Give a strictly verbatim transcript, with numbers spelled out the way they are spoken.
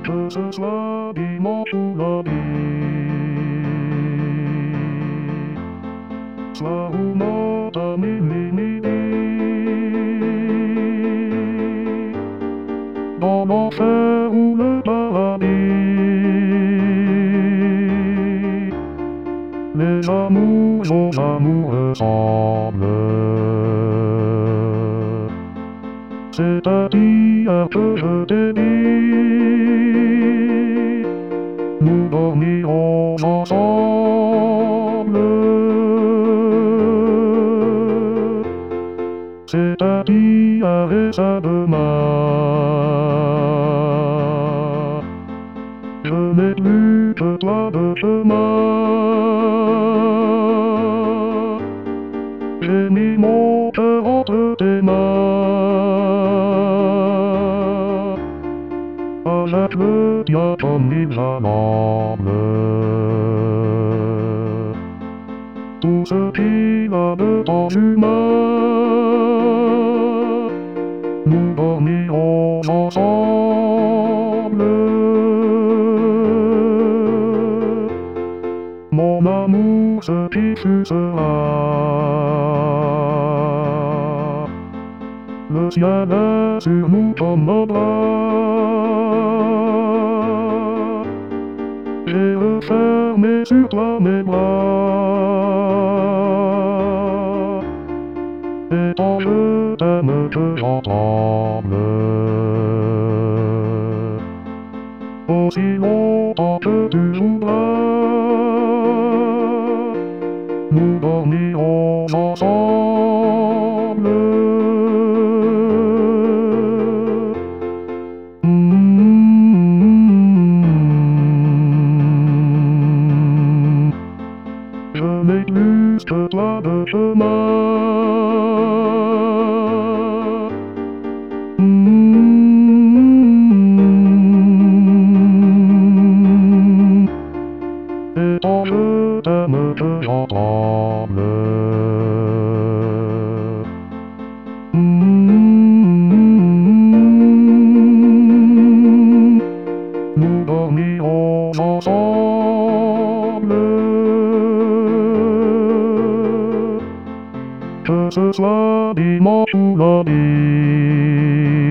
Que ce soit dimanche ou lundi, soir ou matin, minuit, midi, dans l'enfer ou le paradis, les amours aux amours ressemblent. C'est-à-dire que je t'ai dit, nous dormirons ensemble. C'est-à-dire et ça demain. Je n'ai plus que toi de chemin. J'ai mis mon cœur entre tes mains. Avec le tien comme il j'amable. Tout ce qui va de temps humain, nous dormirons ensemble. Mon amour, ce qui fut sera. Le ciel est sur nous comme un bras. J'ai refermé sur toi mes bras. Et quand je t'aime que j'entremble. Aussi longtemps que tu voudras, nous dormirons ensemble. Mmh. Je n'ai plus que toi de chemin. Mmh. Et quand je t'aime que j'entremble. Mmh. Nous dormirons ensemble. Que ce soit dimanche ou lundi.